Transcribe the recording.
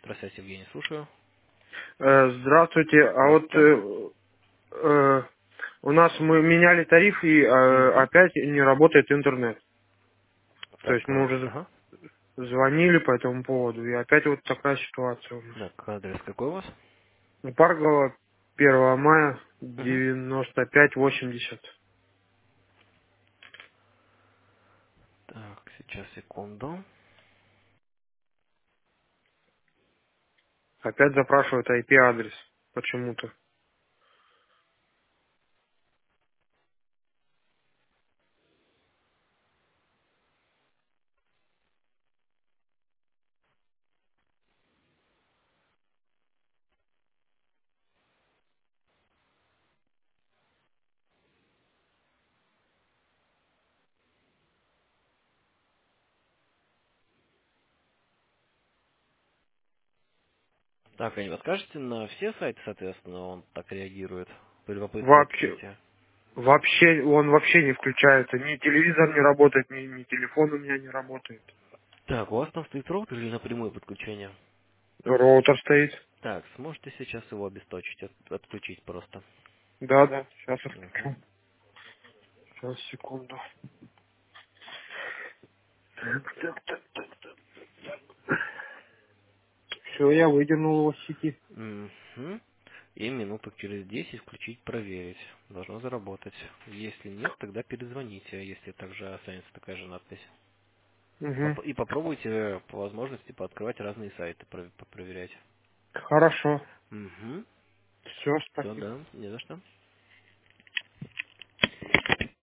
Здравствуйте, Евгений, слушаю. Здравствуйте. А вот Здравствуйте. у нас мы меняли тариф и Угу. опять не работает интернет. То есть Так, мы уже ага. звонили по этому поводу, и опять вот такая ситуация у нас. Так, адрес какой у вас? Паргова, 1 мая, Угу. 9580. Так, сейчас, секунду. Опять запрашивают IP-адрес почему-то. Так, а не подскажете, на все сайты, соответственно, он так реагирует при попытке Вообще, открытия? он вообще не включается. Ни телевизор не работает, ни телефон у меня не работает. Так, у вас там стоит роутер или напрямую подключение? Роутер стоит. Так, сможете сейчас его обесточить, отключить просто. Да, да, сейчас Угу. отключу. Сейчас, секунду. Все, я выдернул его с сети. Угу. И минуток через 10 включить, проверить. Должно заработать. Если нет, тогда перезвоните, если также останется такая же надпись. Угу. И попробуйте по возможности пооткрывать разные сайты, попроверять. Хорошо. Угу. Все, Все, спасибо. да, не за что.